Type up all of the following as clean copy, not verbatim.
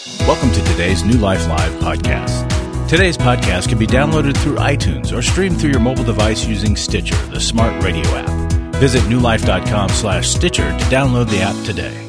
Welcome to today's New Life Live podcast. Today's podcast can be downloaded through iTunes or streamed through your mobile device using Stitcher, the smart radio app. Visit newlife.com/Stitcher to download the app today.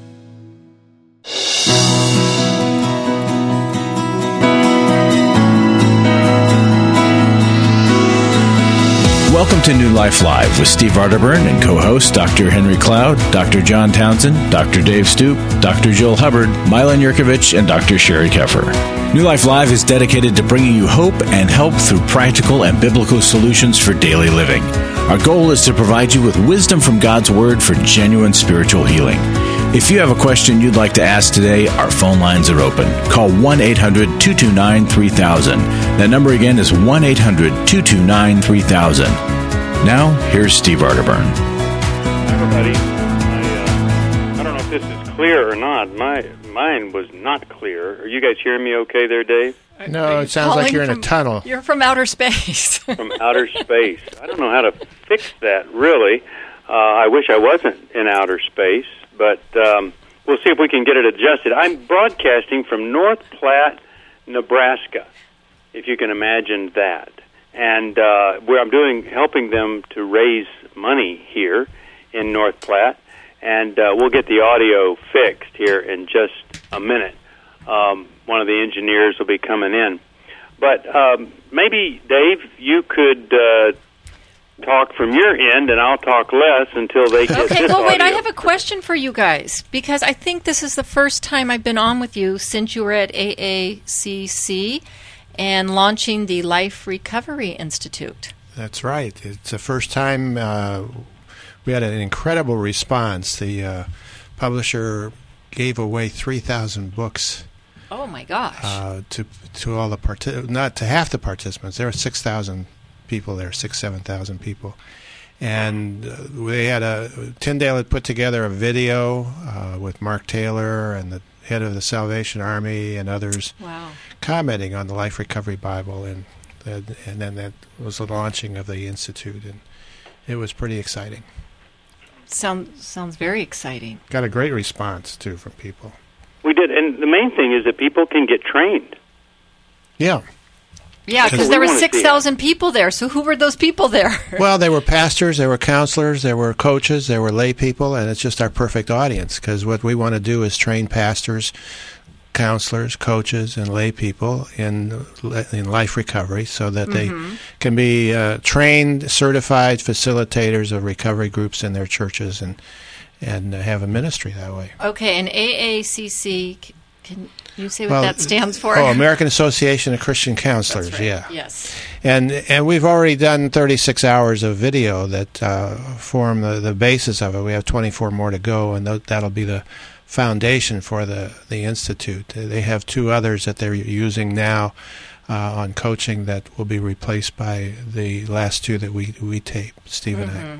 Welcome to New Life Live with Steve Arterburn and co-hosts Dr. Henry Cloud, Dr. John Townsend, Dr. Dave Stoop, Dr. Joel Hubbard, Milan Yurkovich, and Dr. Sherry Keffer. New Life Live is dedicated to bringing you hope and help through practical and biblical solutions for daily living. Our goal is to provide you with wisdom from God's Word for genuine spiritual healing. If you have a question you'd like to ask today, our phone lines are open. Call 1-800-229-3000. That number again is 1-800-229-3000. Now, here's Steve Arterburn. Hi, everybody. I don't know if this is clear or not. Mine was not clear. Are you guys hearing me okay there, Dave? No, it sounds like you're in a tunnel. You're from outer space. From outer space. I don't know how to fix that, really. I wish I wasn't in outer space. But we'll see if we can get it adjusted. I'm broadcasting from North Platte, Nebraska, if you can imagine that. And where I'm helping them to raise money here in North Platte. And we'll get the audio fixed here in just a minute. One of the engineers will be coming in. But maybe, Dave, you could talk from your end, and I'll talk less until they get Okay, this well, wait, audio. I have a question for you guys, because I think this is the first time I've been on with you since you were at AACC and launching the Life Recovery Institute. That's right. It's the first time we had an incredible response. The publisher gave away 3,000 books. Oh, my gosh. To all the not to half the participants. There were 6,000 people there, 7,000 people. And we had Tyndale had put together a video with Mark Taylor and the head of the Salvation Army and others commenting on the Life Recovery Bible. And then that was the launching of the Institute. And it was pretty exciting. Sounds very exciting. Got a great response, too, from people. We did, and the main thing is that people can get trained. Yeah. Yeah, because there were 6,000 people there. So who were those people there? Well, they were pastors, they were counselors, they were coaches, they were lay people, and it's just our perfect audience, because what we want to do is train pastors, counselors, coaches, and lay people in life recovery so that they can be trained, certified facilitators of recovery groups in their churches and have a ministry that way. Okay, and AACC, can you say what that stands for? Oh, American Association of Christian Counselors. That's right. Yeah. Yes. And we've already done 36 hours of video that form the basis of it. We have 24 more to go, and that'll be the foundation for the Institute. They have 2 others that they're using now on coaching that will be replaced by the last 2 that we tape, Steve and I.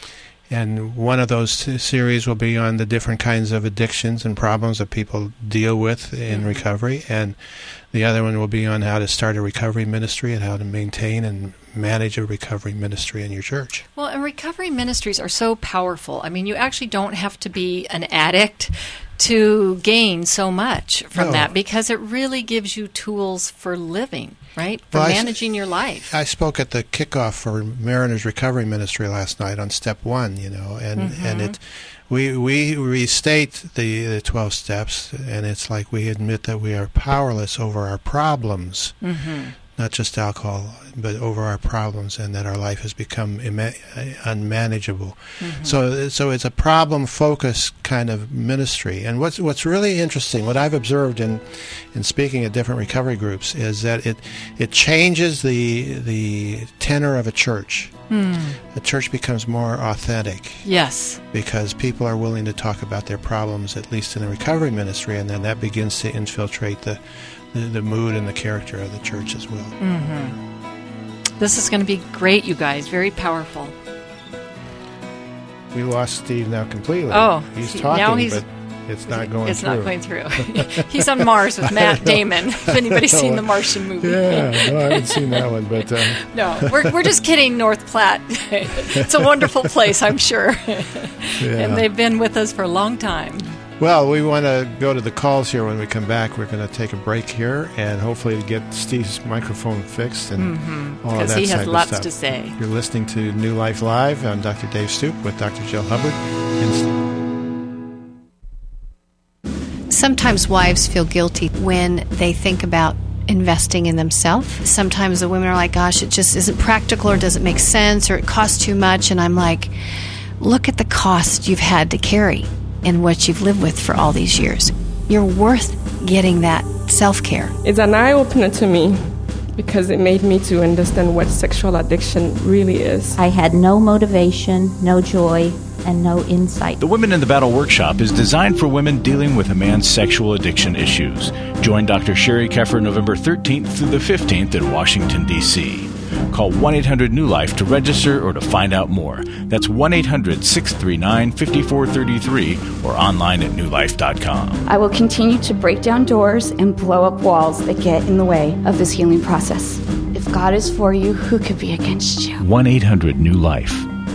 And one of those series will be on the different kinds of addictions and problems that people deal with in recovery. And the other one will be on how to start a recovery ministry and how to maintain and manage a recovery ministry in your church. Well, and recovery ministries are so powerful. I mean, you actually don't have to be an addict to gain so much from that, because it really gives you tools for living, right? For managing your life. I spoke at the kickoff for Mariners Recovery Ministry last night on step 1, and we restate the 12 steps, and it's like we admit that we are powerless over our problems, not just alcohol, but over our problems, and that our life has become unmanageable. So it's a problem-focused kind of ministry. And what's really interesting, what I've observed in speaking at different recovery groups, is that it changes the tenor of a church. The church becomes more authentic. Yes. Because people are willing to talk about their problems, at least in the recovery ministry, and then that begins to infiltrate the mood and the character of the church as well. This is going to be great, you guys. Very powerful. We lost Steve now completely. Oh, he's talking, now but it's not going through. It's not going through. He's on Mars with Matt Damon. If anybody's seen the Martian movie. Yeah, no, I haven't seen that one, but no, we're just kidding. North Platte, it's a wonderful place, I'm sure, and they've been with us for a long time. Well, we want to go to the calls here when we come back. We're going to take a break here and hopefully get Steve's microphone fixed and all of that. Because he has lots stuff. to say. You're listening to New Life Live. I'm Dr. Dave Stoop with Dr. Jill Hubbard. Sometimes wives feel guilty when they think about investing in themselves. Sometimes the women are like, gosh, it just isn't practical or doesn't make sense or it costs too much. And I'm like, look at the cost you've had to carry and what you've lived with for all these years. You're worth getting that self-care. It's an eye-opener to me because it made me to understand what sexual addiction really is. I had no motivation, no joy, and no insight. The Women in the Battle workshop is designed for women dealing with a man's sexual addiction issues. Join Dr. Sherry Keffer November 13th through the 15th in Washington, D.C. Call 1-800-NEW-LIFE to register or to find out more. That's 1-800-639-5433 or online at newlife.com. I will continue to break down doors and blow up walls that get in the way of this healing process. If God is for you, who could be against you? 1-800-NEW-LIFE.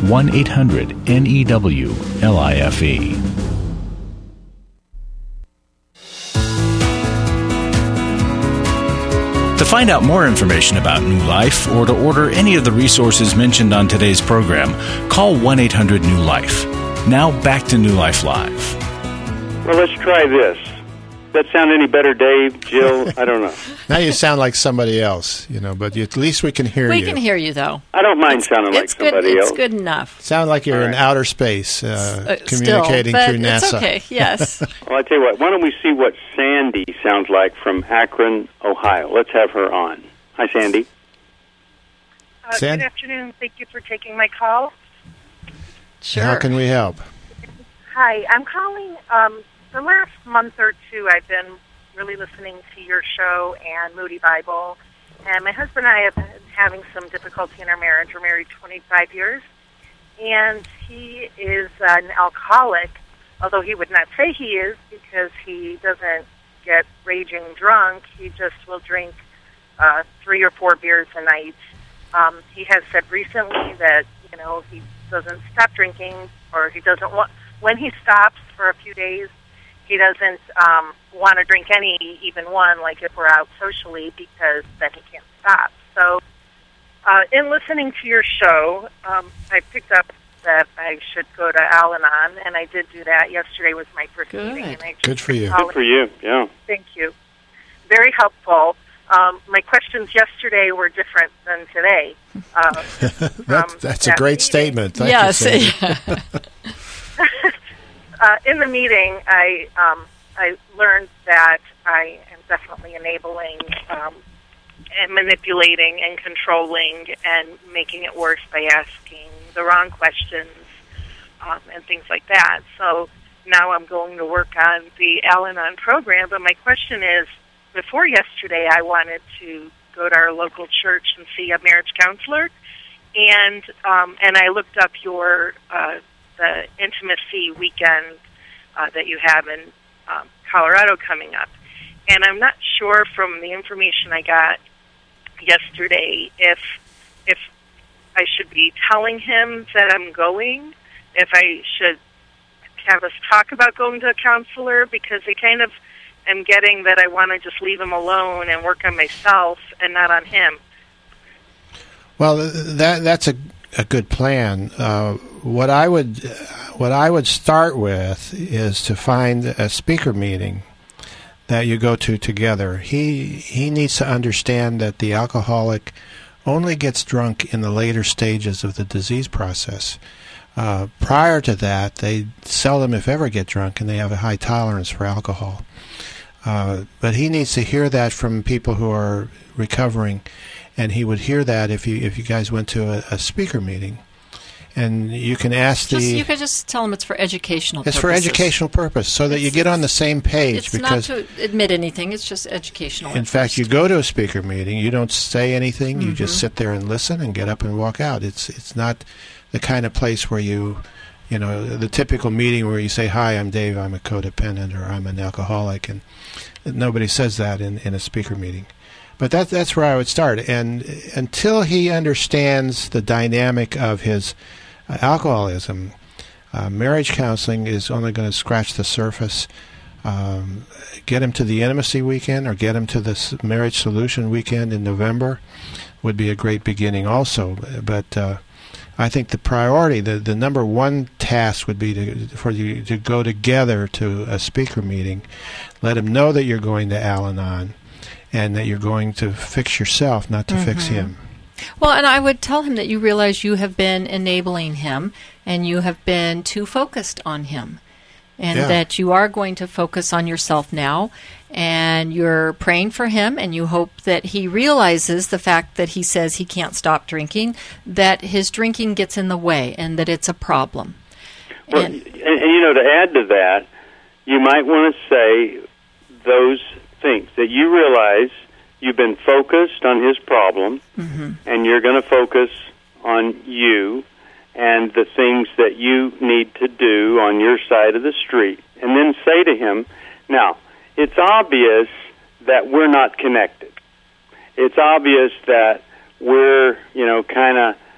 1-800-NEWLIFE. To find out more information about New Life or to order any of the resources mentioned on today's program, call 1-800-NEW-LIFE. Now back to New Life Live. Well, let's try this. Does that sound any better, Dave, Jill? I don't know. Now you sound like somebody else, but at least we can hear you. We can hear you, though. I don't mind sounding like somebody else. It's good enough. Sound like you're in outer space communicating through NASA. It's okay, yes. Well, I tell you what, why don't we see what Sandy sounds like from Akron, Ohio. Let's have her on. Hi, Sandy. Good afternoon. Thank you for taking my call. Sure. How can we help? Hi, I'm calling. The last month or two, I've been really listening to your show and Moody Bible. And my husband and I have been having some difficulty in our marriage. We're married 25 years. And he is an alcoholic, although he would not say he is because he doesn't get raging drunk. He just will drink 3 or 4 beers a night. He has said recently that, he doesn't stop drinking, or he doesn't want, when he stops for a few days, he doesn't want to drink even one, like if we're out socially, because then he can't stop. So in listening to your show, I picked up that I should go to Al-Anon, and I did do that. Yesterday was my first meeting. And Good for you. Good for you, yeah. Thank you. Very helpful. My questions yesterday were different than today. That's a great statement. Thank yes. you, in the meeting, I learned that I am definitely enabling and manipulating and controlling and making it worse by asking the wrong questions and things like that. So now I'm going to work on the Al-Anon program. But my question is, before yesterday, I wanted to go to our local church and see a marriage counselor, and I looked up your the intimacy weekend that you have in Colorado coming up, and I'm not sure from the information I got yesterday if I should be telling him that I'm going, if I should have us talk about going to a counselor, because I kind of am getting that I want to just leave him alone and work on myself and not on him. Well, that's a good plan. What I would start with is to find a speaker meeting that you go to together. He needs to understand that the alcoholic only gets drunk in the later stages of the disease process. Prior to that, they seldom, if ever, get drunk, and they have a high tolerance for alcohol. But he needs to hear that from people who are recovering, and he would hear that if you guys went to a speaker meeting. And you can ask you could just tell them it's for educational purposes. It's for educational purpose, so that you get on the same page. It's because not to admit anything. It's just educational. In fact, you go to a speaker meeting, you don't say anything. You just sit there and listen and get up and walk out. It's not the kind of place where the typical meeting where you say, "Hi, I'm Dave. I'm a codependent," or "I'm an alcoholic," and nobody says that in a speaker meeting. But that's where I would start. And until he understands the dynamic of his alcoholism, Marriage counseling is only going to scratch the surface. Get him to the intimacy weekend or get him to the marriage solution weekend in November would be a great beginning also. But I think the priority, the number one task would be for you to go together to a speaker meeting. Let him know that you're going to Al-Anon and that you're going to fix yourself, not to fix him. Well, and I would tell him that you realize you have been enabling him and you have been too focused on him. And that you are going to focus on yourself now, and you're praying for him, and you hope that he realizes the fact that he says he can't stop drinking, that his drinking gets in the way, and that it's a problem. Well, and to add to that, you might want to say those things, that you realize you've been focused on his problem, and you're going to focus on you and the things that you need to do on your side of the street. And then say to him, now, it's obvious that we're not connected. It's obvious that we're, kind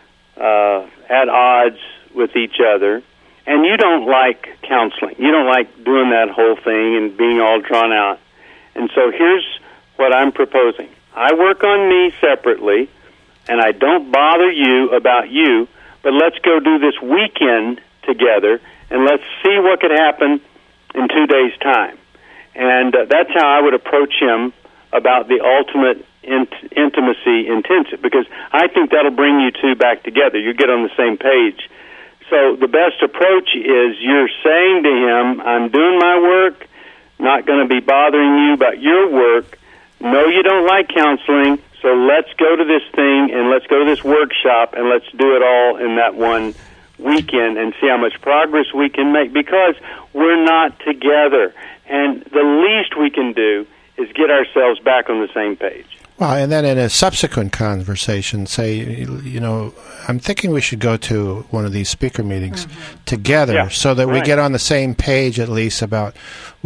of at odds with each other. And you don't like counseling. You don't like doing that whole thing and being all drawn out. And so here's what I'm proposing. I work on me separately, and I don't bother you about you, but let's go do this weekend together, and let's see what could happen in 2 days' time. And that's how I would approach him about the ultimate intimacy intensive, because I think that'll bring you two back together. You get on the same page. So the best approach is you're saying to him, I'm doing my work, not going to be bothering you about your work. No, you don't like counseling, so let's go to this thing and let's go to this workshop and let's do it all in that one weekend and see how much progress we can make, because we're not together. And the least we can do is get ourselves back on the same page. Well, and then in a subsequent conversation, say, I'm thinking we should go to one of these speaker meetings together, so that we get on the same page at least about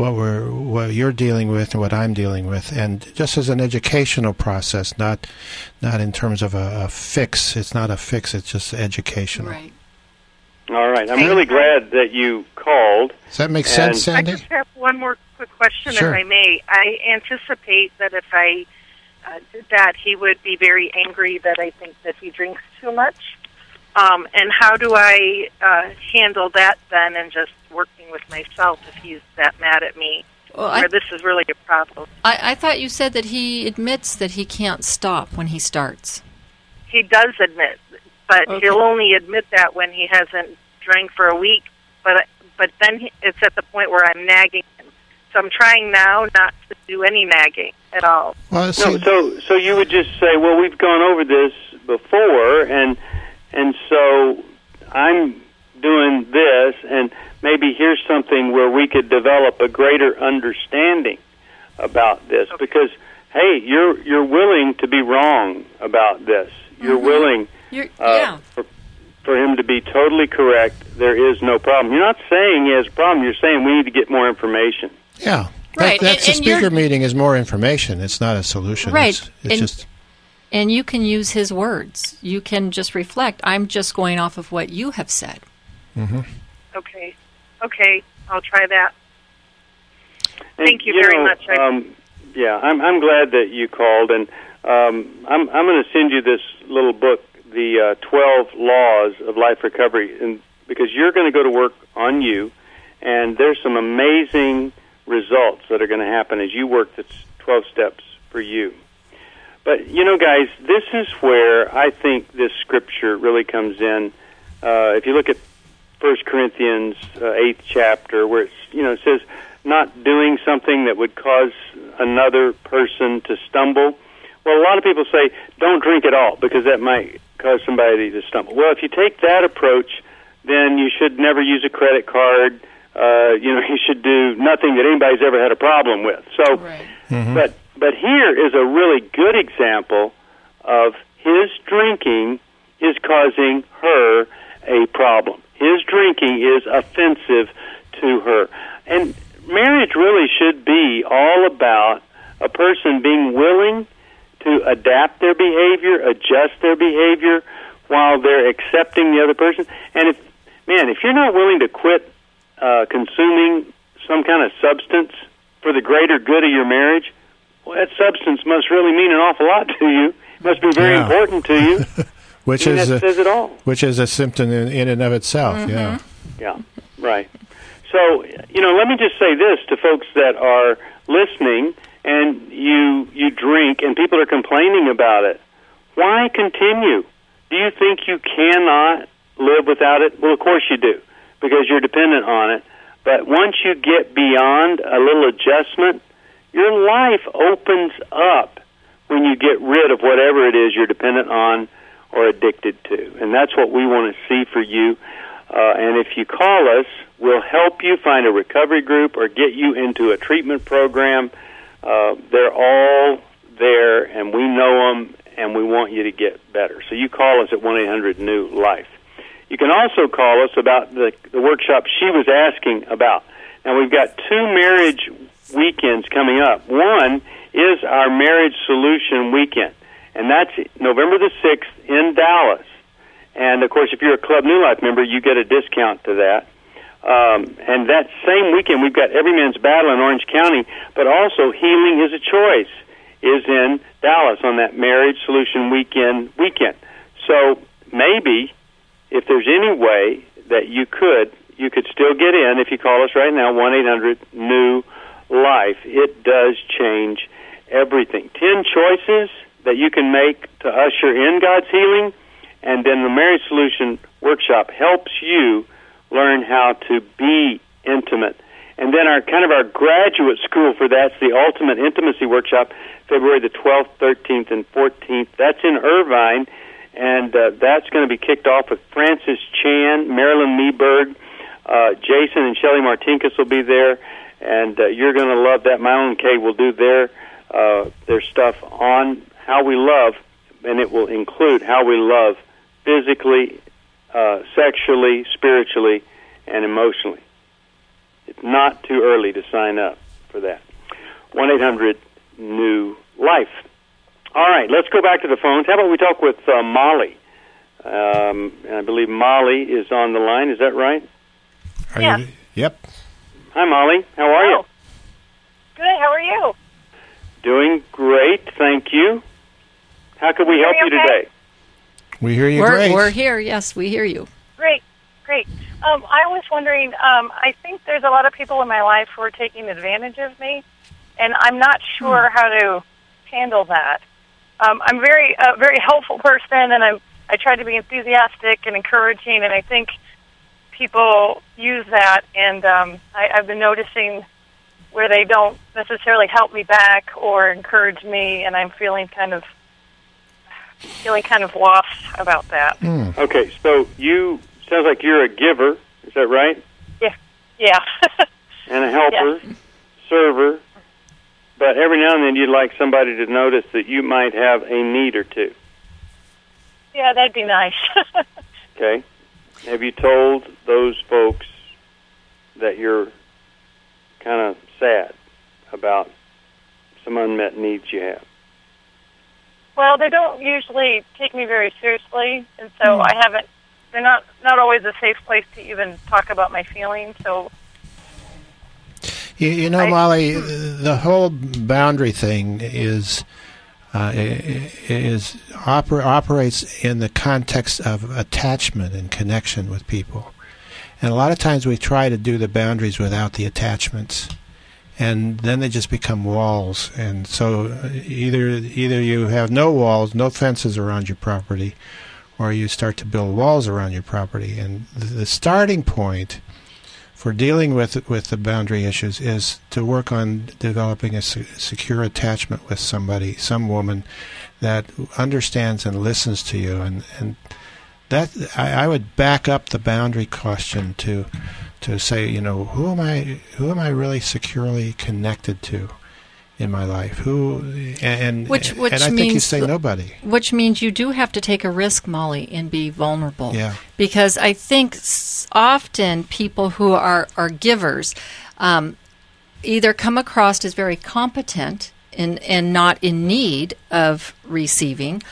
what you're dealing with and what I'm dealing with, and just as an educational process, not in terms of a fix. It's not a fix; it's just educational. Right. All right. I'm really glad that you called. Does that make sense, Sandy? I just have one more quick question, Sure. if I may. I anticipate that if I did that, he would be very angry that I think that he drinks too much. And how do I handle that then, and just working with myself if he's that mad at me, where this is really a problem? I thought you said that he admits that he can't stop when he starts. He does admit, but he'll only admit that when he hasn't drank for a week. But then it's at the point where I'm nagging him. So I'm trying now not to do any nagging at all. Well, so you would just say, well, we've gone over this before, and so I'm doing this, and maybe here's something where we could develop a greater understanding about this, because, hey, you're willing to be wrong about this. You're willing for him to be totally correct. There is no problem. You're not saying he has a problem. You're saying we need to get more information. Yeah. Right. That's the speaker meeting is more information. It's not a solution. Right. It's just... And you can use his words. You can just reflect, I'm just going off of what you have said. Mm-hmm. Okay, I'll try that. Thank you very much. I'm glad that you called, and I'm going to send you this little book, the 12 Laws of Life Recovery, and because you're going to go to work on you, and there's some amazing results that are going to happen as you work the 12 steps for you. But, guys, this is where I think this scripture really comes in. If you look at 1 Corinthians 8th chapter, where it says, not doing something that would cause another person to stumble. Well, a lot of people say, don't drink at all, because that might cause somebody to stumble. Well, if you take that approach, then you should never use a credit card. You should do nothing that anybody's ever had a problem with. So, but here is a really good example of his drinking is causing her a problem. His drinking is offensive to her. And marriage really should be all about a person being willing to adapt their behavior, adjust their behavior, while they're accepting the other person. And if man, if you're not willing to quit consuming some kind of substance for the greater good of your marriage, well, that substance must really mean an awful lot to you. It must be very important to you. Which that says it all. Which is a symptom in and of itself, Yeah, right. So, let me just say this to folks that are listening, and you drink, and people are complaining about it. Why continue? Do you think you cannot live without it? Well, of course you do, because you're dependent on it. But once you get beyond a little adjustment, your life opens up when you get rid of whatever it is you're dependent on or addicted to. And that's what we want to see for you. And if you call us, we'll help you find a recovery group or get you into a treatment program. They're all there, and we know them, and we want you to get better. So you call us at 1-800-NEW-LIFE. You can also call us about the workshop she was asking about. Now, we've got 2 marriage weekends coming up. One is our Marriage Solution Weekend, and that's November the 6th in Dallas. And, of course, if you're a Club New Life member, you get a discount to that. And that same weekend, we've got Every Man's Battle in Orange County, but also Healing is a Choice is in Dallas on that Marriage Solution Weekend. So maybe if there's any way that you could still get in if you call us right now, 1-800-NEW-LIFE. It does change everything. 10 choices that you can make to usher in God's healing, and then the Marriage Solution Workshop helps you learn how to be intimate. And then our graduate school for that's the Ultimate Intimacy Workshop, February the 12th, 13th, and 14th. That's in Irvine, and that's going to be kicked off with Francis Chan, Marilyn Meeberg, Jason and Shelley Martinkus will be there, and you're going to love that. Mylan Kay will do their stuff on how we love, and it will include how we love physically, sexually, spiritually, and emotionally. It's not too early to sign up for that. 1-800-NEW-LIFE. All right, let's go back to the phones. How about we talk with Molly? And I believe Molly is on the line. Is that right? Yeah. Yep. Hi, Molly. How are you? Good. How are you? Doing great, thank you. How can we help you today? We hear you great. We're here, yes, we hear you. Great. I was wondering, I think there's a lot of people in my life who are taking advantage of me, and I'm not sure how to handle that. I'm very helpful person, and I try to be enthusiastic and encouraging, and I think people use that, and I've been noticing where they don't necessarily help me back or encourage me, and I'm feeling kind of lost about that. Okay, so sounds like you're a giver, is that right? Yeah. And a helper, server, but every now and then you'd like somebody to notice that you might have a need or two. Yeah, that'd be nice. Okay. Have you told those folks that you're kind of sad about some unmet needs you have? Well, they don't usually take me very seriously, and so I haven't. They're not always a safe place to even talk about my feelings. So, Molly, the whole boundary thing operates in the context of attachment and connection with people, and a lot of times we try to do the boundaries without the attachments. And then they just become walls. And so either you have no walls, no fences around your property, or you start to build walls around your property. And the starting point for dealing with the boundary issues is to work on developing a secure attachment with somebody, some woman that understands and listens to you. And that I would back up the boundary question to say, who am I really securely connected to in my life? Which I means think you say nobody. Which means you do have to take a risk, Molly, and be vulnerable. Yeah. Because I think often people who are givers either come across as very competent and not in need of receiving,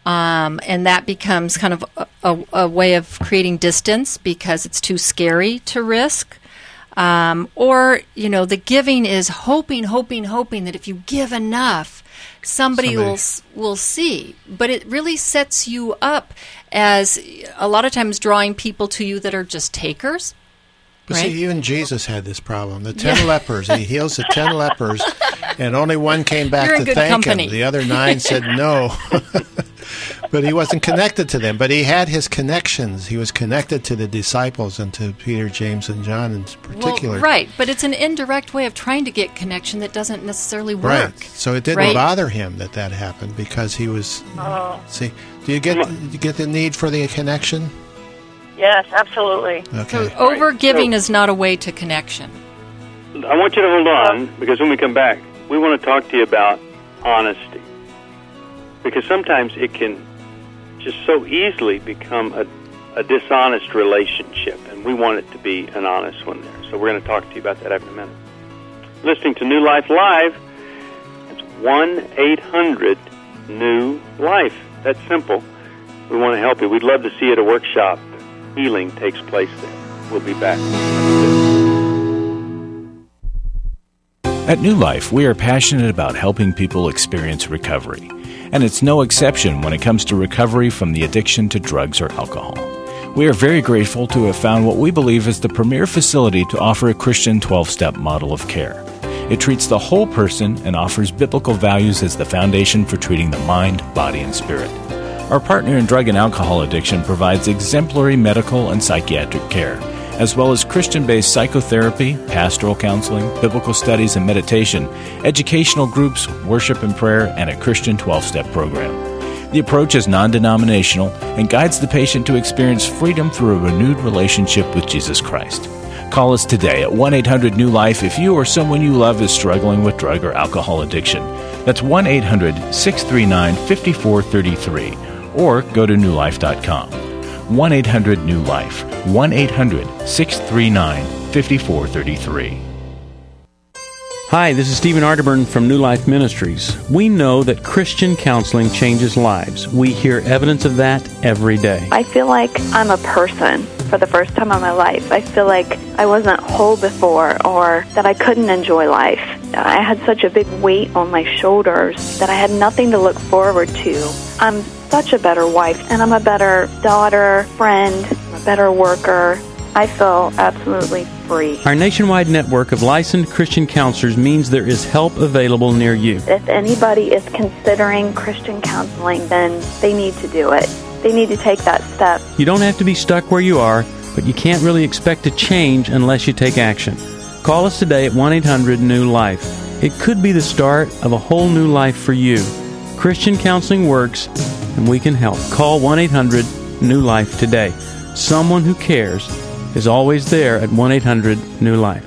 and that becomes kind of a way of creating distance because it's too scary to risk. Or, the giving is hoping that if you give enough, somebody will see. But it really sets you up as a lot of times drawing people to you that are just takers. But right? see, even Jesus had this problem. The 10 lepers, he heals the 10 lepers, and only one came back to thank him. The other 9 said no. But he wasn't connected to them. But he had his connections. He was connected to the disciples and to Peter, James, and John in particular. Well, right, but it's an indirect way of trying to get connection that doesn't necessarily work. Right. So it didn't bother him that happened because he was... See, do you get the need for the connection? Yes, absolutely. Okay. So over-giving is not a way to connection. I want you to hold on, because when we come back, we want to talk to you about honesty. Because sometimes it can just so easily become a dishonest relationship, and we want it to be an honest one there. So we're going to talk to you about that after a minute. Listening to New Life Live, it's 1-800-NEW-LIFE. That's simple. We want to help you. We'd love to see you at a workshop. Healing takes place there. We'll be back. At New Life, we are passionate about helping people experience recovery. And it's no exception when it comes to recovery from the addiction to drugs or alcohol. We are very grateful to have found what we believe is the premier facility to offer a Christian 12-step model of care. It treats the whole person and offers biblical values as the foundation for treating the mind, body, and spirit. Our partner in drug and alcohol addiction provides exemplary medical and psychiatric care, as well as Christian-based psychotherapy, pastoral counseling, biblical studies and meditation, educational groups, worship and prayer, and a Christian 12-step program. The approach is non-denominational and guides the patient to experience freedom through a renewed relationship with Jesus Christ. Call us today at 1-800-NEW-LIFE if you or someone you love is struggling with drug or alcohol addiction. That's 1-800-639-5433. Or go to newlife.com. 1-800-NEW-LIFE. 1-800-639-5433. Hi, this is Stephen Arterburn from New Life Ministries. We know that Christian counseling changes lives. We hear evidence of that every day. I feel like I'm a person for the first time in my life. I feel like I wasn't whole before, or that I couldn't enjoy life. I had such a big weight on my shoulders that I had nothing to look forward to. I'm such a better wife, and I'm a better daughter, friend, a better worker. I feel absolutely free. Our nationwide network of licensed Christian counselors means there is help available near you. If anybody is considering Christian counseling, then they need to do it. They need to take that step. You don't have to be stuck where you are, but you can't really expect to change unless you take action. Call us today at 1-800-NEW-LIFE. It could be the start of a whole new life for you. Christian counseling works, and we can help. Call 1-800-NEW-LIFE today. Someone who cares is always there at 1-800-NEW-LIFE.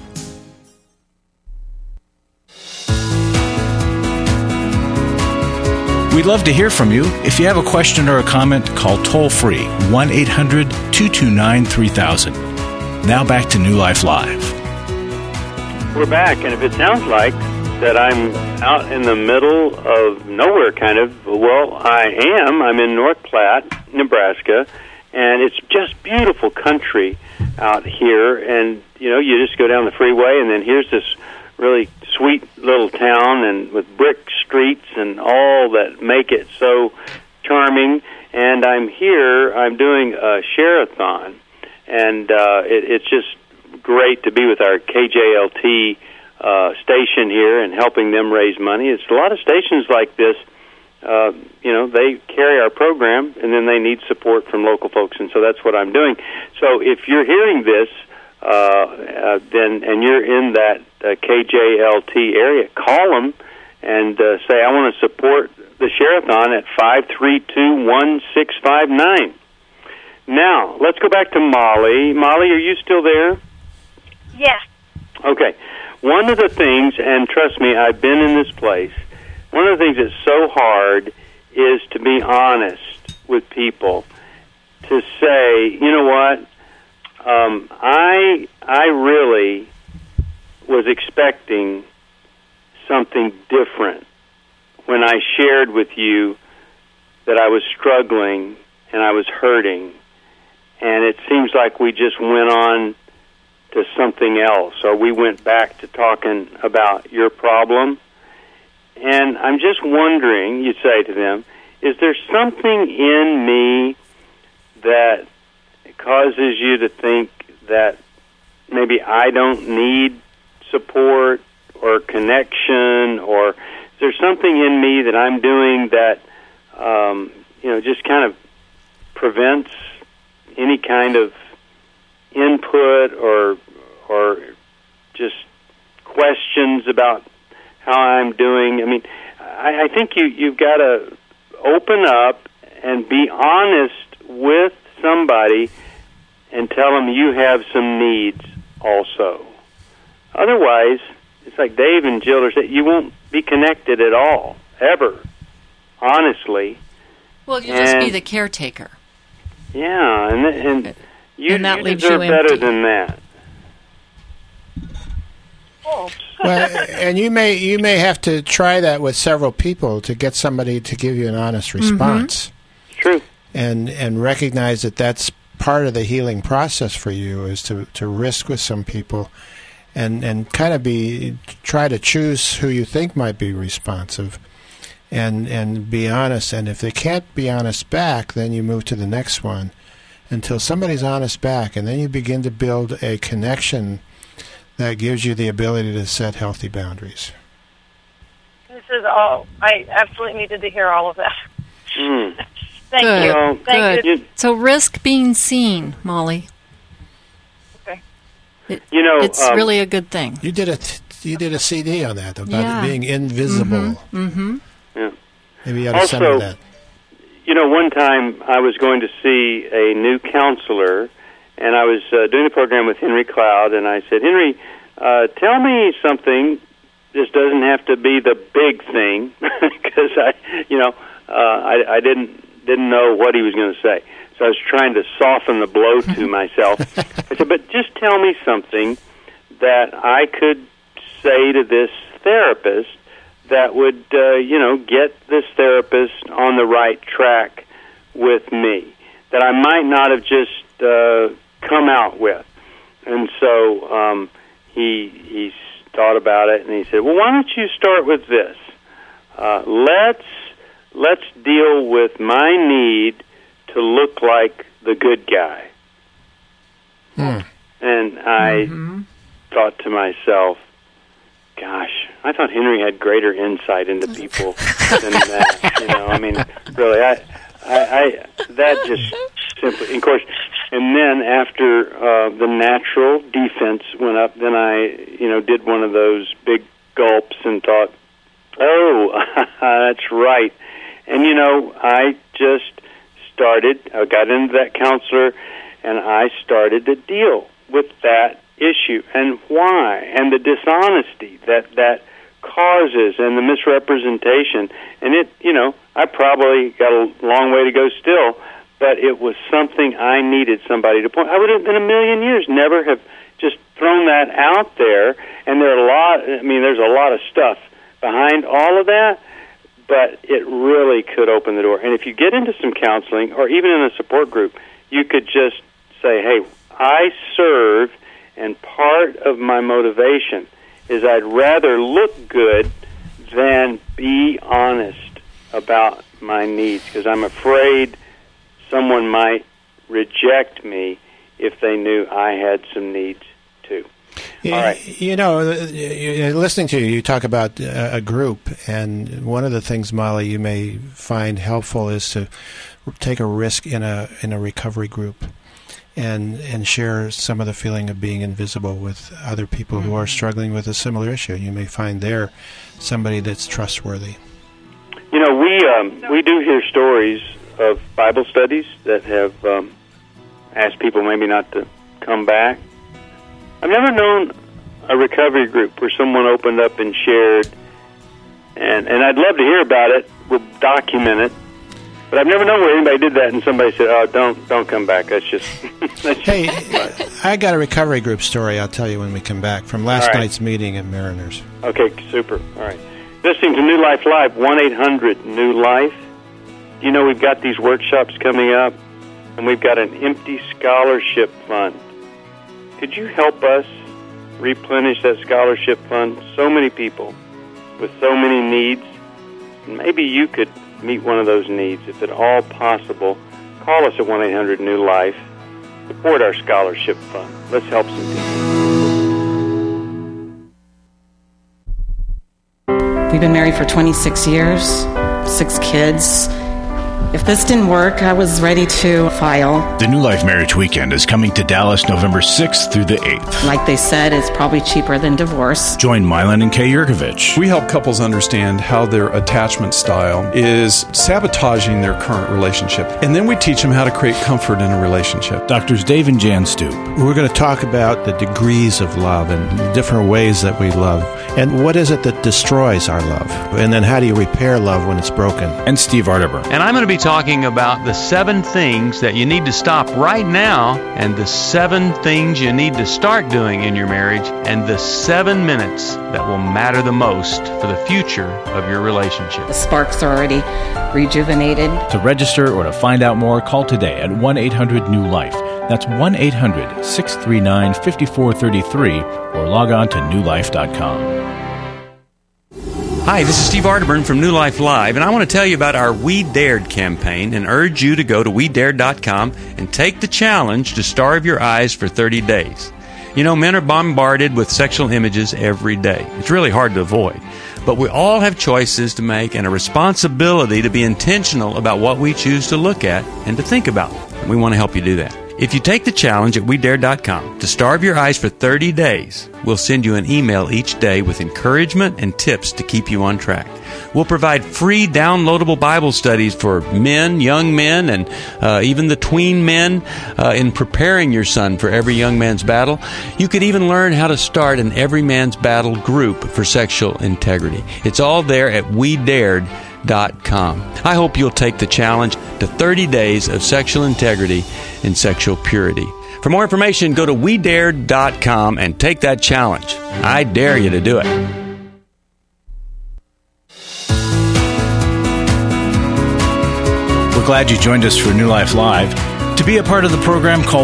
We'd love to hear from you. If you have a question or a comment, call toll-free 1-800-229-3000. Now back to New Life Live. We're back, and if it sounds like that I'm out in the middle of nowhere, kind of, well, I am. I'm in North Platte, Nebraska, and it's just beautiful country out here. And, you just go down the freeway, and then here's this really sweet little town, and with brick streets and all that make it so charming. And I'm here. I'm doing a share-a-thon, and it's just great to be with our KJLT station here and helping them raise money. It's a lot of stations like this. They carry our program, and then they need support from local folks, and so that's what I'm doing. So if you're hearing this, then and you're in that KJLT area, call them and say, I want to support the Share-a-thon at 532-1659. Now, let's go back to Molly. Molly, are you still there? Yes. Okay. One of the things, and trust me, I've been in this place, one of the things that's so hard is to be honest with people, to say, you know what, I really was expecting something different when I shared with you that I was struggling and I was hurting, and it seems like we just went on to something else, or we went back to talking about your problem. And I'm just wondering, you say to them, is there something in me that causes you to think that maybe I don't need support or connection, or is there something in me that I'm doing that, just kind of prevents any kind of input or just questions about how I'm doing? I mean, I think you've got to open up and be honest with somebody and tell them you have some needs also. Otherwise, it's like Dave and Jill are saying, you won't be connected at all, ever, honestly. Well, you just be the caretaker. Yeah, and you that leaves deserve you better empty. than that. Well, and you may have to try that with several people to get somebody to give you an honest response. True. And recognize that that's part of the healing process for you, is to risk with some people and kind of try to choose who you think might be responsive and be honest. And if they can't be honest back, then you move to the next one until somebody's honest back, and then you begin to build a connection that gives you the ability to set healthy boundaries. This is all. I absolutely needed to hear all of that. Thank Good. you. Thank you. So risk being seen, Molly. Okay. It's really a good thing. You did a CD on that about it being invisible. Mm-hmm. Yeah. Maybe you ought to send me that. One time I was going to see a new counselor, and I was doing a program with Henry Cloud, and I said, Henry, tell me something. This doesn't have to be the big thing, because I didn't know what he was going to say. So I was trying to soften the blow to myself. I said, but just tell me something that I could say to this therapist that would, get this therapist on the right track with me, that I might not have just come out with. And so he thought about it, and he said, well, why don't you start with this? Let's deal with my need to look like the good guy. And I thought to myself, gosh, I thought Henry had greater insight into people than that. I mean, really, I that just simply, of course. And then after the natural defense went up, then I, did one of those big gulps and thought, oh, that's right. And, I just I got into that counselor, and I started to deal with that issue and why, and the dishonesty that causes, and the misrepresentation. And it, I probably got a long way to go still, but it was something I needed somebody to point. I would have, in a million years, never have just thrown that out there. And there's a lot of stuff behind all of that, but it really could open the door. And if you get into some counseling, or even in a support group, you could just say, hey, I serve, and part of my motivation is I'd rather look good than be honest about my needs, because I'm afraid someone might reject me if they knew I had some needs too. Yeah, all right. Listening to you talk about a group, and one of the things, Molly, you may find helpful is to take a risk in a recovery group and share some of the feeling of being invisible with other people who are struggling with a similar issue. You may find there somebody that's trustworthy. We do hear stories of Bible studies that have asked people maybe not to come back. I've never known a recovery group where someone opened up and shared, and I'd love to hear about it. We'll document it. But I've never known where anybody did that and somebody said, oh, don't come back. That's just... Hey, I got a recovery group story I'll tell you when we come back from last night's meeting at Mariners. Okay, super. All right. Listening to New Life Live, 1-800-NEW-LIFE. You know, we've got these workshops coming up, and we've got an empty scholarship fund. Could you help us replenish that scholarship fund? So many people with so many needs. Maybe you could meet one of those needs. If at all possible, call us at 1-800-NEW-LIFE. Support our scholarship fund. Let's help some people. We've been married for 26 years, 6 kids. If this didn't work, I was ready to file. The New Life Marriage Weekend is coming to Dallas November 6th through the 8th. Like they said, it's probably cheaper than divorce. Join Milan and Kay Yurkovich. We help couples understand how their attachment style is sabotaging their current relationship. And then we teach them how to create comfort in a relationship. Doctors Dave and Jan Stoop. We're going to talk about the degrees of love and different ways that we love. And what is it that destroys our love? And then how do you repair love when it's broken? And Steve Arterburn. And I'm going to be talking about the 7 things that you need to stop right now, and the 7 things you need to start doing in your marriage, and the 7 minutes that will matter the most for the future of your relationship. The sparks are already rejuvenated. To register or to find out more, call today at 1-800-NEW-LIFE. That's 1-800-639-5433, or log on to newlife.com. Hi, this is Steve Arterburn from New Life Live, and I want to tell you about our We Dared campaign and urge you to go to WeDared.com and take the challenge to starve your eyes for 30 days. You know, men are bombarded with sexual images every day. It's really hard to avoid. But we all have choices to make and a responsibility to be intentional about what we choose to look at and to think about. And we want to help you do that. If you take the challenge at WeDare.com to starve your eyes for 30 days, we'll send you an email each day with encouragement and tips to keep you on track. We'll provide free downloadable Bible studies for men, young men, and even the tween men in preparing your son for every young man's battle. You could even learn how to start an Every Man's Battle group for sexual integrity. It's all there at WeDared.com. I hope you'll take the challenge to 30 days of sexual integrity and sexual purity. For more information, go to WeDared.com and take that challenge. I dare you to do it. We're glad you joined us for New Life Live. To be a part of the program, call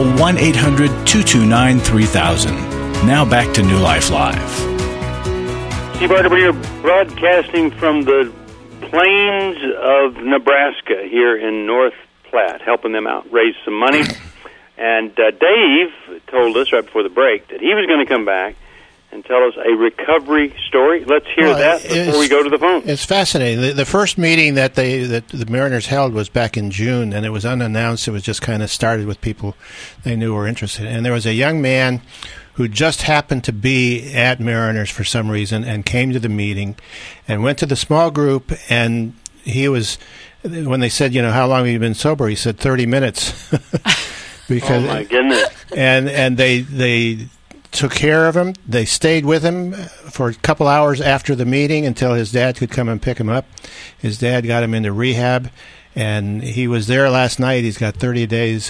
1-800-229-3000. Now back to New Life Live. Steve Arterburn here, broadcasting from the plains of Nebraska here in North Platte, helping them out, raise some money. And Dave told us right before the break that he was going to come back and tell us a recovery story. Let's hear that before we go to the phone. It's fascinating. The first meeting that the Mariners held was back in June, and it was unannounced. It was just kind of started with people they knew were interested. And there was a young man who just happened to be at Mariners for some reason and came to the meeting and went to the small group, and he was, when they said, how long have you been sober? He said 30 minutes. Because, oh, my goodness. And they took care of him. They stayed with him for a couple hours after the meeting until his dad could come and pick him up. His dad got him into rehab, and he was there last night. He's got 90 days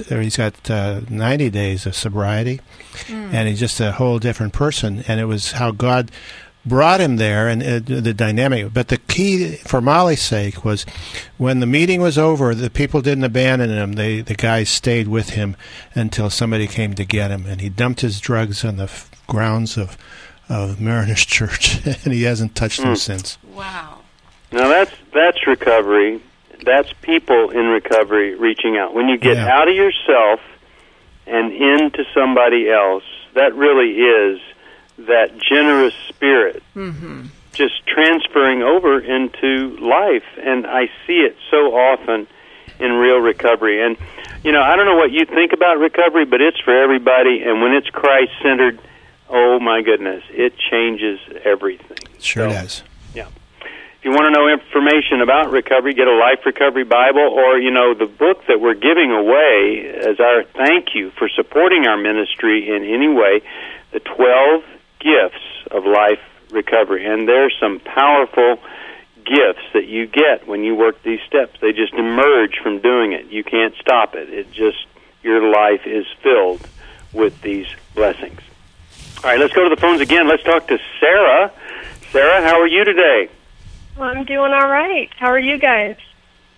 of sobriety, and he's just a whole different person. And it was how God brought him there and the dynamic. But the key for Molly's sake was when the meeting was over, the people didn't abandon him. The guys stayed with him until somebody came to get him. And he dumped his drugs on the grounds of Mariners Church, and he hasn't touched them since. Wow. Now that's recovery. That's people in recovery reaching out. When you get out of yourself and into somebody else, that really is that generous spirit just transferring over into life. And I see it so often in real recovery. And, I don't know what you think about recovery, but it's for everybody. And when it's Christ-centered, oh, my goodness, it changes everything. Sure does. Yeah. If you want to know information about recovery, get a Life Recovery Bible, or, the book that we're giving away as our thank you for supporting our ministry in any way, the 12 Gifts of Life Recovery. And there's some powerful gifts that you get when you work these steps. They just emerge from doing it. You can't stop it. Your life is filled with these blessings. All right, let's go to the phones again. Let's talk to Sarah. Sarah, how are you today? Well, I'm doing all right. How are you guys?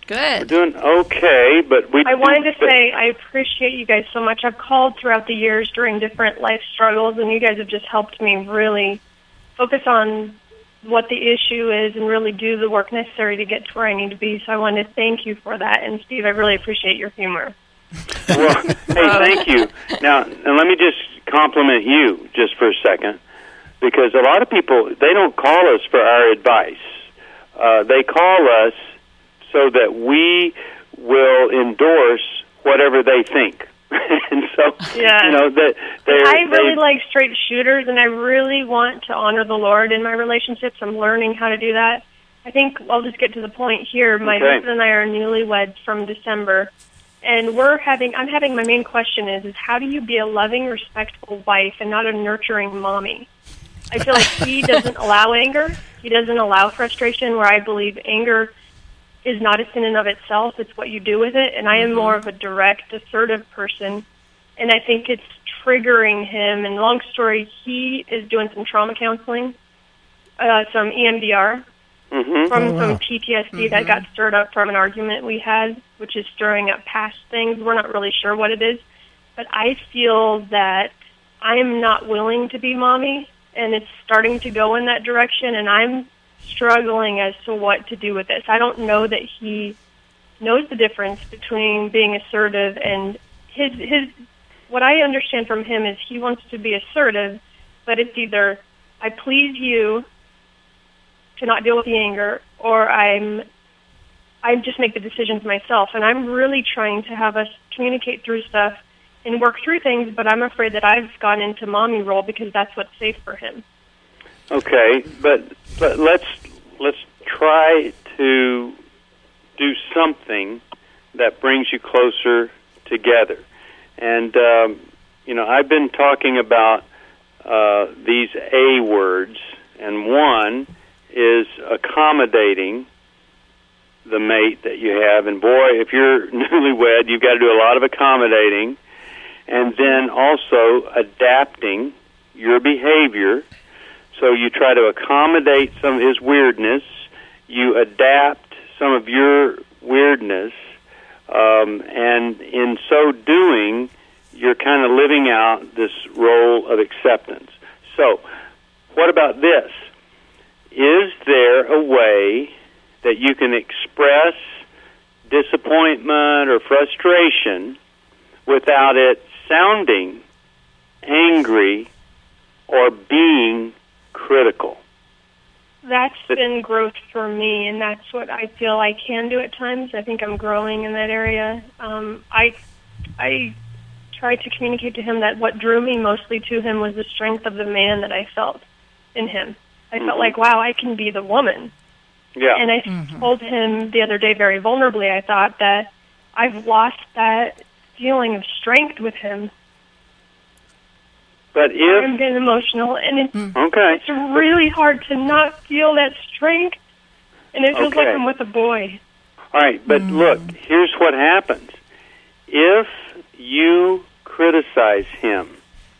Good. We're doing okay, but I wanted to say I appreciate you guys so much. I've called throughout the years during different life struggles, and you guys have just helped me really focus on what the issue is and really do the work necessary to get to where I need to be. So I wanted to thank you for that. And, Steve, I really appreciate your humor. Well, hey, thank you. Now, let me just compliment you just for a second, because a lot of people, they don't call us for our advice. They call us so that we will endorse whatever they think. And so, that I really like straight shooters, and I really want to honor the Lord in my relationships. I'm learning how to do that. I think I'll just get to the point here. My husband and I are newlyweds from December, and I'm having my main question is how do you be a loving, respectful wife and not a nurturing mommy? I feel like he doesn't allow anger. He doesn't allow frustration, where I believe anger is not a sin in of itself. It's what you do with it. And I am more of a direct, assertive person. And I think it's triggering him. And long story, he is doing some trauma counseling, some EMDR, from some PTSD that got stirred up from an argument we had, which is stirring up past things. We're not really sure what it is. But I feel that I am not willing to be mommy, and it's starting to go in that direction, and I'm struggling as to what to do with this. I don't know that he knows the difference between being assertive and his what I understand from him is he wants to be assertive, but it's either I please you to not deal with the anger, or I just make the decisions myself. And I'm really trying to have us communicate through stuff and work through things, but I'm afraid that I've gone into mommy role because that's what's safe for him. Okay, but let's try to do something that brings you closer together. And I've been talking about these A words, and one is accommodating the mate that you have. And boy, if you're newlywed, you've got to do a lot of accommodating, and then also adapting your behavior. So you try to accommodate some of his weirdness. You adapt some of your weirdness. And in so doing, you're kind of living out this role of acceptance. So what about this? Is there a way that you can express disappointment or frustration without it sounding angry or being critical? That's been growth for me, and that's what I feel I can do at times. I think I'm growing in that area. I tried to communicate to him that what drew me mostly to him was the strength of the man that I felt in him. I felt like, wow, I can be the woman. Yeah. And I told him the other day very vulnerably, I thought that I've lost that feeling of strength with him. But if I'm getting emotional, and it's really hard to not feel that strength, and it feels like I'm with a boy. All right, but look, here's what happens. If you criticize him,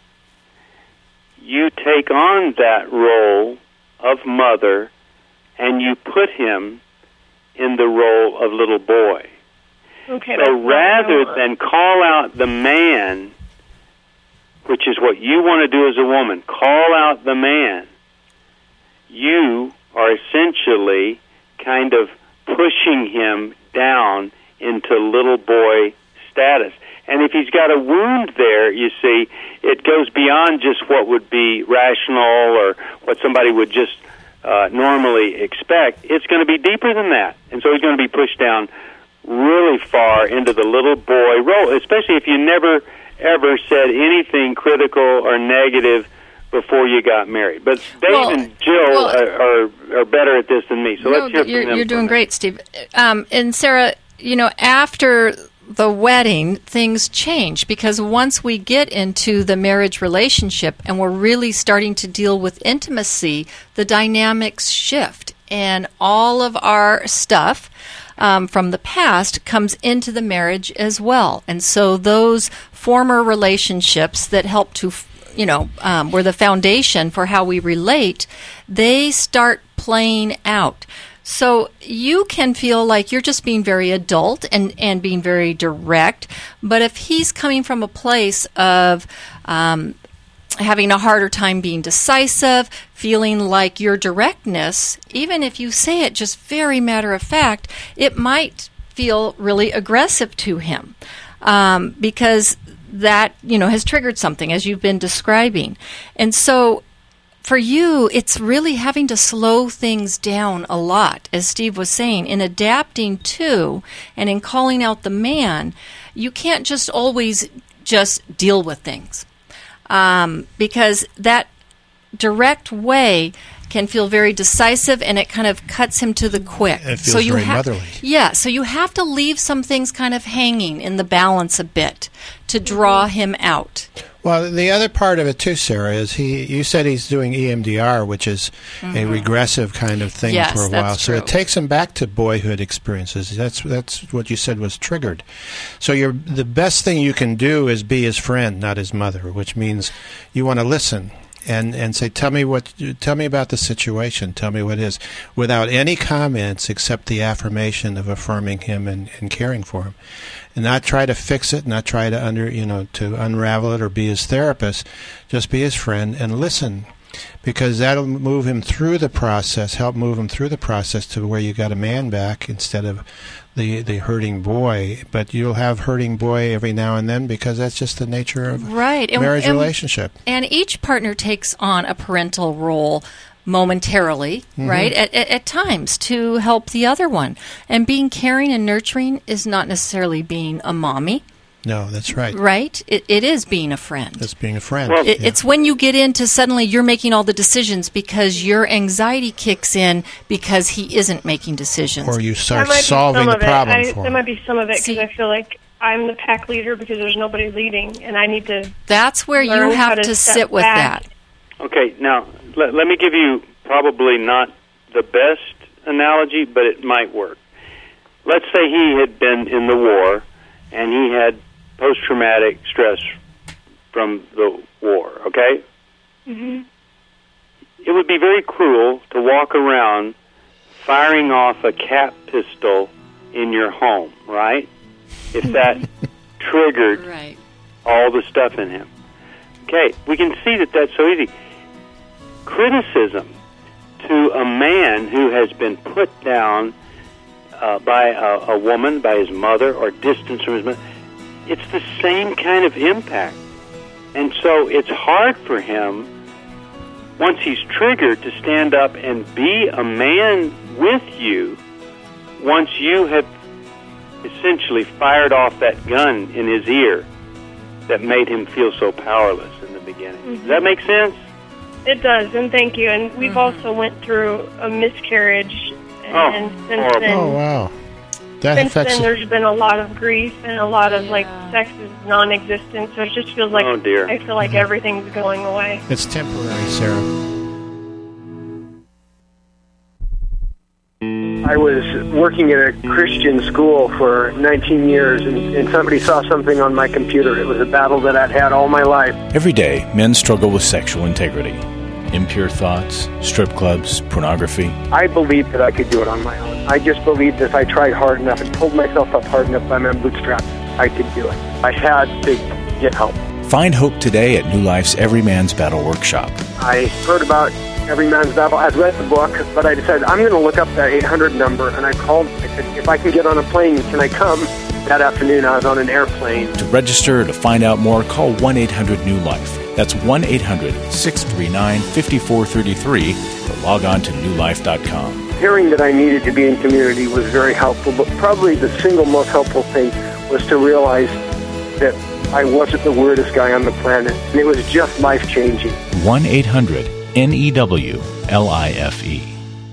you take on that role of mother, and you put him in the role of little boy. Okay. So rather than call out the man, which is what you want to do as a woman, call out the man, you are essentially kind of pushing him down into little boy status. And if he's got a wound there, you see, it goes beyond just what would be rational or what somebody would just normally expect. It's going to be deeper than that. And so he's going to be pushed down really far into the little boy role, especially if you never ever said anything critical or negative before you got married. But Dave and Jill are better at this than me. So let's hear from them. You're doing great, Steve. And Sarah, after the wedding, things change, because once we get into the marriage relationship and we're really starting to deal with intimacy, the dynamics shift, and all of our stuff from the past comes into the marriage as well. And so those former relationships that help to, were the foundation for how we relate, they start playing out. So you can feel like you're just being very adult and being very direct, but if he's coming from a place of having a harder time being decisive, feeling like your directness, even if you say it just very matter of fact, it might feel really aggressive to him because that, has triggered something, as you've been describing. And so for you, it's really having to slow things down a lot, as Steve was saying, in adapting to and in calling out the man. You can't just always just deal with things. Because that direct way can feel very decisive, and it kind of cuts him to the quick. It feels very motherly. Yeah, so you have to leave some things kind of hanging in the balance a bit to draw him out. Well, the other part of it too, Sarah, is you said he's doing EMDR, which is a regressive kind of thing for a while. So it takes him back to boyhood experiences. That's what you said was triggered. So the best thing you can do is be his friend, not his mother, which means you want to listen and say, tell me about the situation, tell me what it is, without any comments except the affirmation of affirming him and caring for him. And not try to fix it, not try to to unravel it or be his therapist. Just be his friend and listen, because that'll move him through the process, help move him through the process to where you got a man back instead of the hurting boy. But you'll have hurting boy every now and then because that's just the nature of marriage relationship. And each partner takes on a parental role momentarily, right, at times to help the other one. And being caring and nurturing is not necessarily being a mommy. No, that's right. Right? It is being a friend. It's being a friend. Well, it's when you get into suddenly you're making all the decisions because your anxiety kicks in because he isn't making decisions. Or you start solving the problem for him. There might be some of it because I feel like I'm the pack leader because there's nobody leading, and I need to. That's where you have to sit with that. Okay, now let me give you probably not the best analogy, but it might work. Let's say he had been in the war and he had post-traumatic stress from the war, okay? Mm-hmm. It would be very cruel to walk around firing off a cap pistol in your home, right? If that triggered all the stuff in him. Okay, we can see that that's so easy. Criticism to a man who has been put down by a woman, by his mother, or distanced from his mother, it's the same kind of impact. And so it's hard for him, once he's triggered, to stand up and be a man with you once you have essentially fired off that gun in his ear that made him feel so powerless in the beginning. Does that make sense? It does, and thank you. And we've also went through a miscarriage, and since then, wow, since then there's been a lot of grief and a lot of sex is non-existent. So it just feels like I feel like everything's going away. It's temporary, Sarah. I was working at a Christian school for 19 years, and somebody saw something on my computer. It was a battle that I'd had all my life. Every day, men struggle with sexual integrity. Impure thoughts, strip clubs, pornography. I believed that I could do it on my own. I just believed if I tried hard enough and pulled myself up hard enough by my bootstraps, I could do it. I had to get help. Find hope today at New Life's Every Man's Battle Workshop. I heard about Every Man's Battle. I'd read the book, but I decided I'm going to look up that 800 number, and I called. I said, if I can get on a plane, can I come? That afternoon, I was on an airplane. To register or to find out more, call 1-800-NEW-LIFE. That's 1-800-639-5433 or log on to newlife.com. Hearing that I needed to be in community was very helpful, but probably the single most helpful thing was to realize that I wasn't the weirdest guy on the planet, and it was just life-changing. 1-800-NEWLIFE.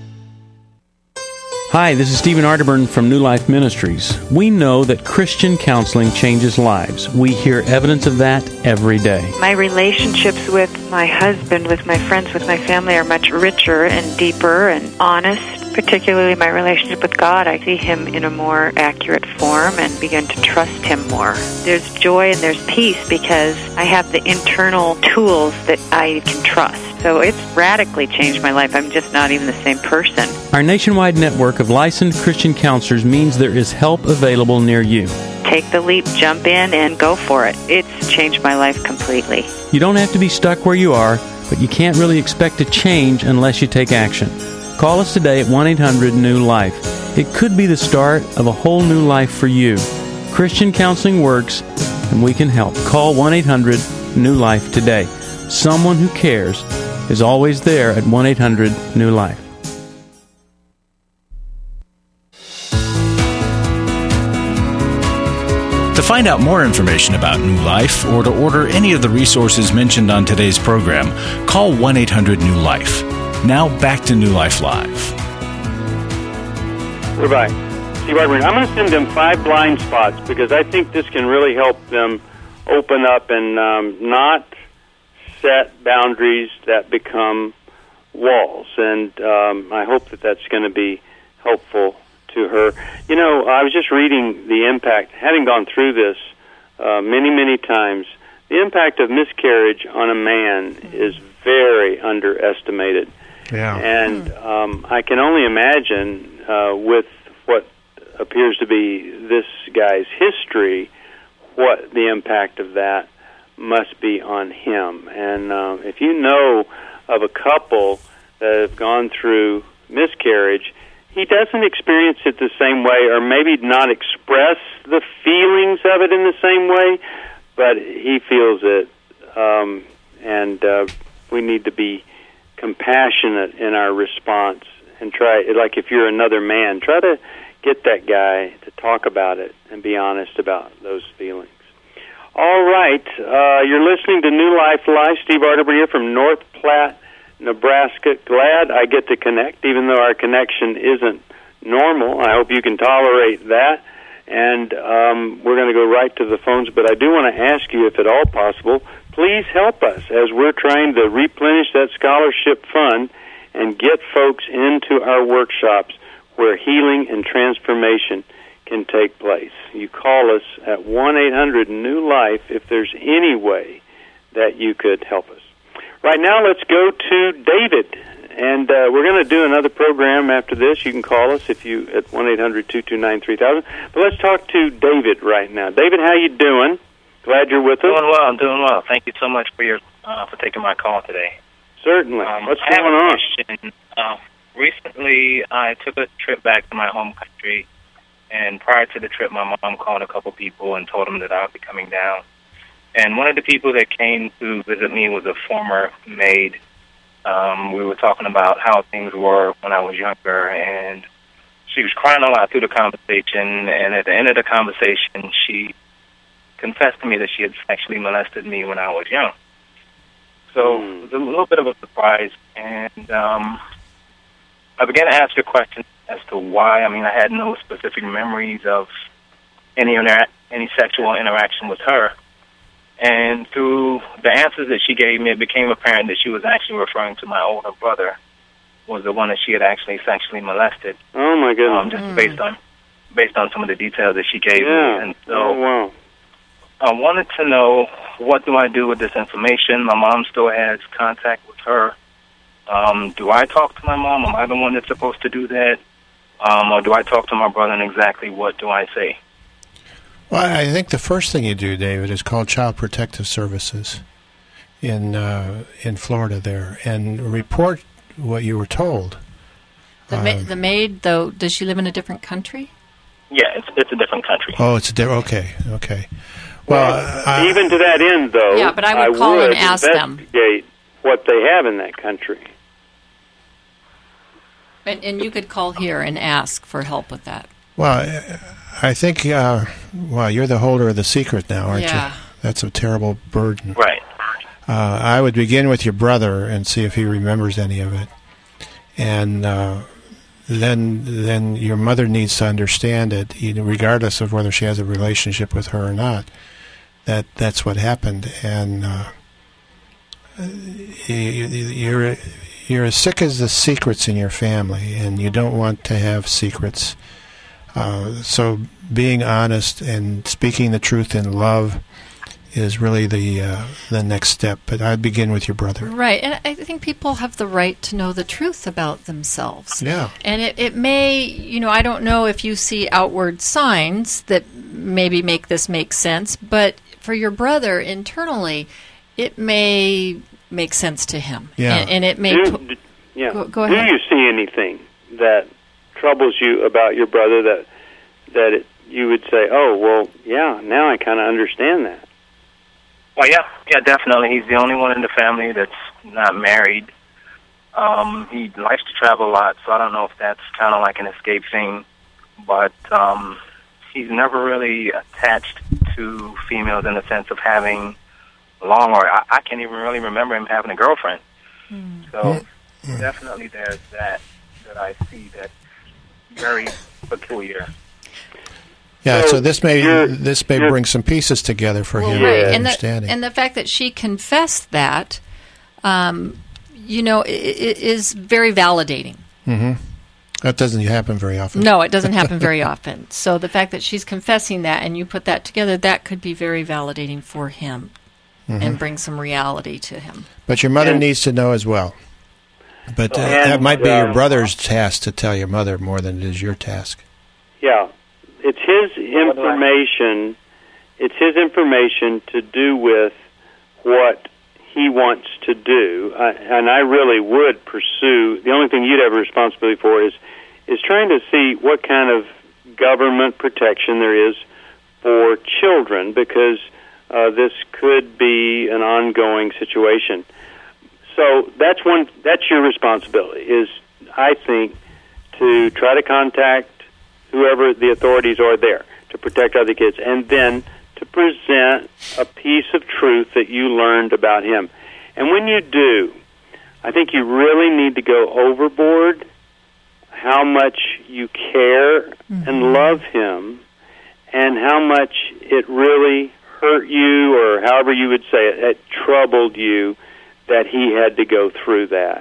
Hi, this is Stephen Arterburn from New Life Ministries. We know that Christian counseling changes lives. We hear evidence of that every day. My relationships with my husband, with my friends, with my family are much richer and deeper and honest. Particularly my relationship with God, I see Him in a more accurate form and begin to trust Him more. There's joy and there's peace because I have the internal tools that I can trust. So it's radically changed my life. I'm just not even the same person. Our nationwide network of licensed Christian counselors means there is help available near you. Take the leap, jump in, and go for it. It's changed my life completely. You don't have to be stuck where you are, but you can't really expect to change unless you take action. Call us today at 1-800-NEW-LIFE. It could be the start of a whole new life for you. Christian counseling works, and we can help. Call 1-800-NEW-LIFE today. Someone who cares is always there at 1-800-NEW-LIFE. To find out more information about New Life or to order any of the resources mentioned on today's program, call 1-800-NEW-LIFE. Now back to New Life Live. We're back. Steve Arterburn, I'm going to send them 5 blind spots because I think this can really help them open up and not set boundaries that become walls. And I hope that that's going to be helpful to her. You know, I was just reading the impact, having gone through this many, many times, the impact of miscarriage on a man is very underestimated. Yeah. And I can only imagine with what appears to be this guy's history, what the impact of that must be on him. And if you know of a couple that have gone through miscarriage, he doesn't experience it the same way, or maybe not express the feelings of it in the same way, but he feels it. And we need to be compassionate in our response and try, like if you're another man, try to get that guy to talk about it and be honest about those feelings. All right, you're listening to New Life Live. Steve Arterburn here from North Platte, Nebraska. Glad I get to connect, even though our connection isn't normal. I hope you can tolerate that. And we're going to go right to the phones, but I do want to ask you, if at all possible, please help us as we're trying to replenish that scholarship fund and get folks into our workshops where healing and transformation can take place. You call us at 1-800-NEW-LIFE if there's any way that you could help us. Right now, let's go to David, and we're going to do another program after this. You can call us if you at 1-800-229-3000. But let's talk to David right now. David, how you doing? Glad you're with us. I'm doing well. Thank you so much for your for taking my call today. Certainly. What's going on? Question. Recently, I took a trip back to my home country, and prior to the trip, my mom called a couple people and told them that I would be coming down. And one of the people that came to visit me was a former maid. We were talking about how things were when I was younger, and she was crying a lot through the conversation, and at the end of the conversation, she confessed to me that she had sexually molested me when I was young. So it was a little bit of a surprise, and I began to ask her questions as to why. I mean, I had no specific memories of any sexual interaction with her. And through the answers that she gave me, it became apparent that she was actually referring to my older brother, was the one that she had actually sexually molested. Oh, my goodness. Just based on some of the details that she gave me. And so I wanted to know, what do I do with this information? My mom still has contact with her. Do I talk to my mom? Am I the one that's supposed to do that? Or do I talk to my brother, and exactly what do I say? Well, I think the first thing you do, David, is call Child Protective Services in Florida there and report what you were told. The maid, though, does she live in a different country? Yeah, it's a different country. Oh, it's a different. Okay. Well, even to that end, though, yeah, but I would call and ask them what they have in that country. And you could call here and ask for help with that. Well, I think, you're the holder of the secret now, aren't you? That's a terrible burden. Right. I would begin with your brother and see if he remembers any of it. And then your mother needs to understand it, regardless of whether she has a relationship with her or not, that's what happened. And you're as sick as the secrets in your family, and you don't want to have secrets. So being honest and speaking the truth in love is really the next step. But I'd begin with your brother. Right, and I think people have the right to know the truth about themselves. Yeah. And it may, I don't know if you see outward signs that maybe make this make sense, but for your brother internally, it may make sense to him. Yeah. And it may... Go ahead. Do you see anything that troubles you about your brother that you would say, oh, well, yeah, now I kind of understand that? Well, yeah, definitely. He's the only one in the family that's not married. He likes to travel a lot, so I don't know if that's kind of like an escape thing, but he's never really attached to females in the sense of having long, or I can't even really remember him having a girlfriend. So definitely there's that I see that's very peculiar. Yeah, so this may bring some pieces together for him. Right, understanding. and the fact that she confessed that, is very validating. Mm-hmm. That doesn't happen very often. No, it doesn't happen very often. So the fact that she's confessing that and you put that together, that could be very validating for him and bring some reality to him. But your mother needs to know as well. But that might be your brother's task to tell your mother more than it is your task. Yeah. It's his information. It's his information to do with what he wants to do, and I really would pursue. The only thing you'd have a responsibility for is trying to see what kind of government protection there is for children, because this could be an ongoing situation. So that's your responsibility. Is, I think, to try to contact whoever the authorities are there to protect other kids, and then to present a piece of truth that you learned about him. And when you do, I think you really need to go overboard how much you care and love him, and how much it really hurt you, or however you would say it, it troubled you that he had to go through that.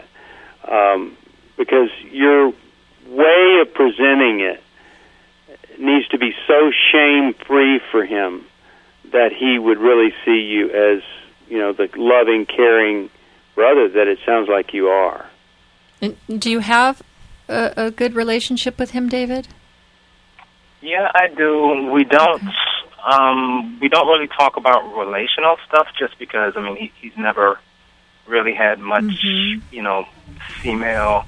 Because your way of presenting it needs to be so shame-free for him that he would really see you as, the loving, caring brother that it sounds like you are. And do you have a good relationship with him, David? Yeah, I do. We don't really talk about relational stuff, just because he's never really had much female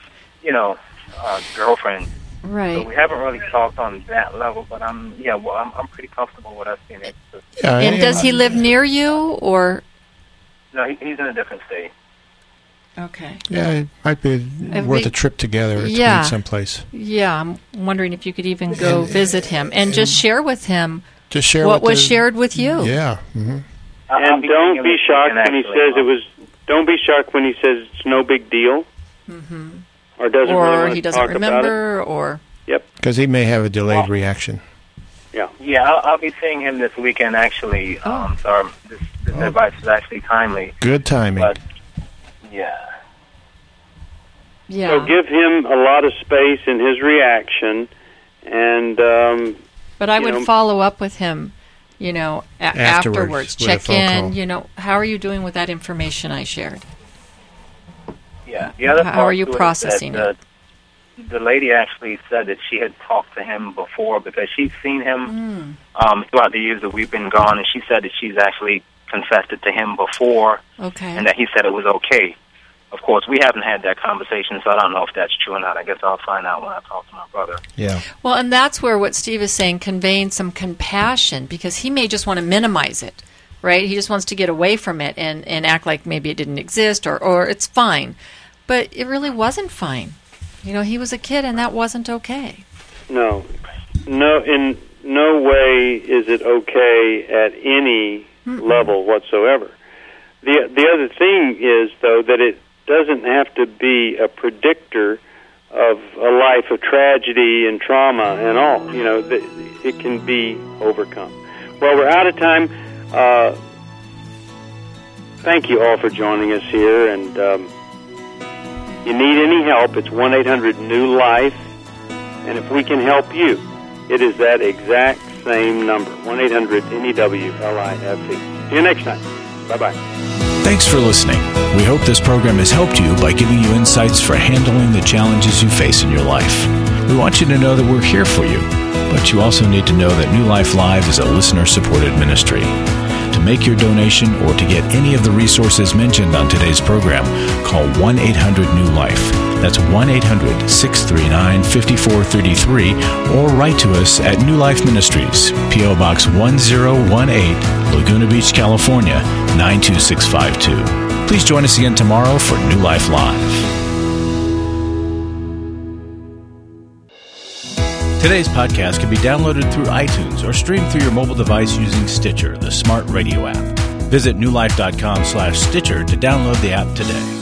girlfriend. Right. So we haven't really talked on that level, but I'm pretty comfortable with us being able to. And does he live near you, or? No, he's in a different state. Okay. Yeah, it might be worth a trip together to meet someplace. Yeah, I'm wondering if you could even go visit him and just share with him what was shared with you. Yeah. Mm-hmm. And don't be shocked when he says it was. Don't be shocked when he says it's no big deal. Mm-hmm. Or doesn't or really want he to doesn't talk remember, about it. Or yep, because he may have a delayed reaction. Yeah. I'll be seeing him this weekend. Actually, so this advice is actually timely. Good timing. But, yeah. So give him a lot of space in his reaction, and. But I would follow up with him, afterwards. Check in. How are you doing with that information I shared? Yeah. The other how are you processing it? The lady actually said that she had talked to him before, because she's seen him throughout the years that we've been gone, and she said that she's actually confessed it to him before, and that he said it was okay. Of course, we haven't had that conversation, so I don't know if that's true or not. I guess I'll find out when I talk to my brother. Yeah. Well, and that's where what Steve is saying, conveying some compassion, because he may just want to minimize it, right? He just wants to get away from it and act like maybe it didn't exist or it's fine. But it really wasn't fine. He was a kid, and that wasn't okay. No, in no way is it okay at any level whatsoever. The other thing is, though, that it doesn't have to be a predictor of a life of tragedy and trauma and all. It can be overcome. Well, we're out of time. Thank you all for joining us here, and you need any help, it's 1-800-NEW-LIFE, and if we can help you, it is that exact same number, 1-800-NEW-LIFE. See you next time. Bye-bye. Thanks for listening. We hope this program has helped you by giving you insights for handling the challenges you face in your life. We want you to know that we're here for you, but you also need to know that New Life Live is a listener-supported ministry. To make your donation or to get any of the resources mentioned on today's program, call 1-800-NEW-LIFE. That's 1-800-639-5433, or write to us at New Life Ministries, P.O. Box 1018, Laguna Beach, California, 92652. Please join us again tomorrow for New Life Live. Today's podcast can be downloaded through iTunes or streamed through your mobile device using Stitcher, the smart radio app. Visit newlife.com/Stitcher to download the app today.